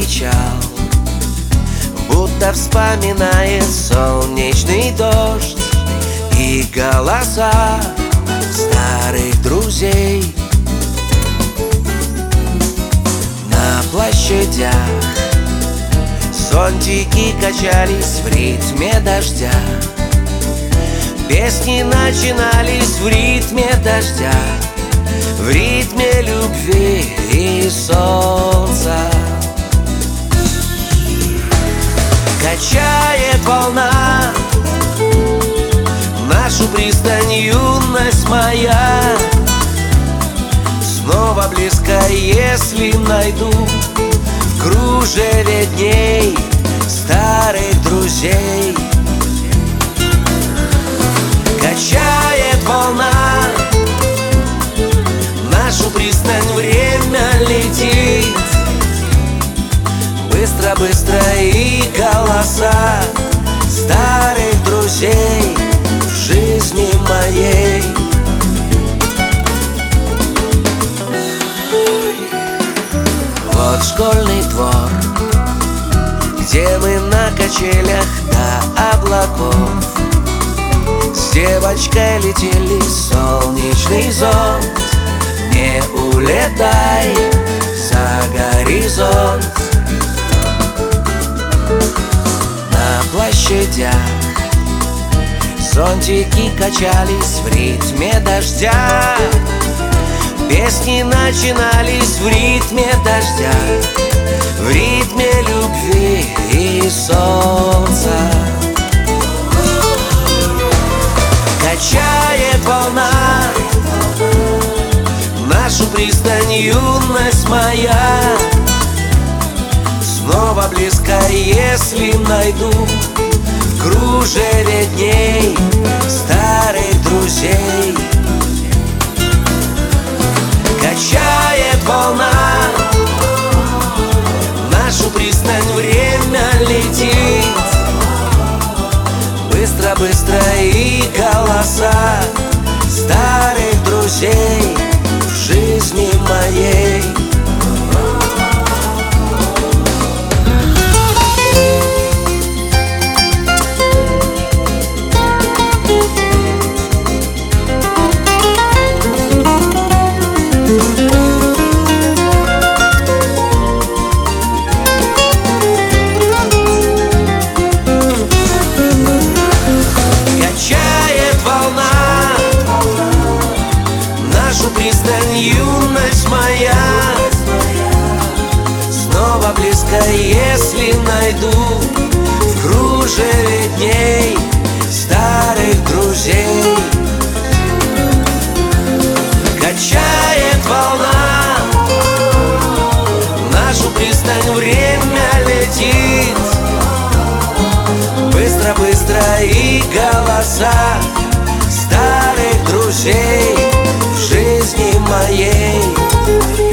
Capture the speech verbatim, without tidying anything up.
печал, будто вспоминает солнечный дождь и голоса старых друзей. На площадях зонтики качались в ритме дождя, песни начинались в ритме дождя, в ритме любви и солнца. Качает волна нашу пристань, юность моя, снова близко, если найду в кружеве дней старых друзей. Качает волна нашу пристань, время летит быстро-быстро, и голоса старых друзей в жизни моей. Вот школьный двор, где мы на качелях до облаков с девочкой летели солнечный зонт. Не улетай за горизонт. На площадях зонтики качались в ритме дождя, песни начинались в ритме дождя, в ритме любви и солнца. Качает волна нашу пристань, юность моя, снова близко, если найду в кружеве дней старых друзей. Качает волна нашу пристань, время летит быстро-быстро, и голоса старых друзей в жизни моей. Юность моя, снова близко, если найду в кружеве дней старых друзей. Качает волна нашу пристань, время летит быстро-быстро, и голоса старых друзей в жизни моей.